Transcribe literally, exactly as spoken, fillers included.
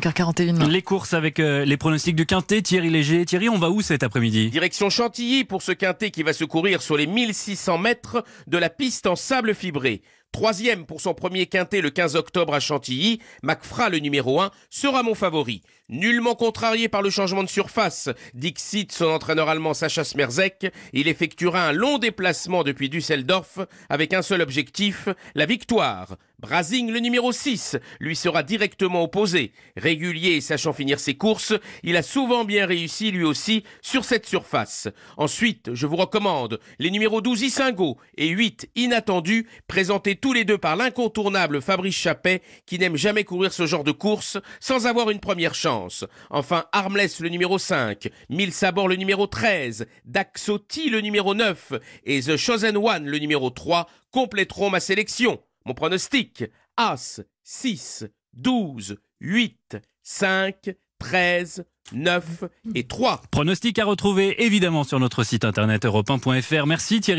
cinq heures quarante et une. Les courses avec euh, les pronostics du Quintet, Thierry Léger. Thierry, on va où cet après-midi? Direction Chantilly pour ce Quintet qui va se courir sur les mille six cents mètres de la piste en sable fibré. Troisième pour son premier Quintet le quinze octobre à Chantilly, Macfra, le numéro un, sera mon favori. Nullement contrarié par le changement de surface, dixit son entraîneur allemand Sacha Smerzek, il effectuera un long déplacement depuis Düsseldorf avec un seul objectif, la victoire. Brazing, le numéro six, lui sera directement opposé. Régulier et sachant finir ses courses, il a souvent bien réussi lui aussi sur cette surface. Ensuite, je vous recommande les numéros douze Issingo et huit Inattendu, présentés tous les deux par l'incontournable Fabrice Chappet, qui n'aime jamais courir ce genre de course sans avoir une première chance. Enfin, Armless, le numéro cinq, Mille Sabords, le numéro treize, Daxoti, le numéro neuf et The Chosen One, le numéro trois, compléteront ma sélection. Mon pronostic, As, six, douze, huit, cinq, treize, neuf et trois. Pronostic à retrouver évidemment sur notre site internet europe un point f r. Merci Thierry.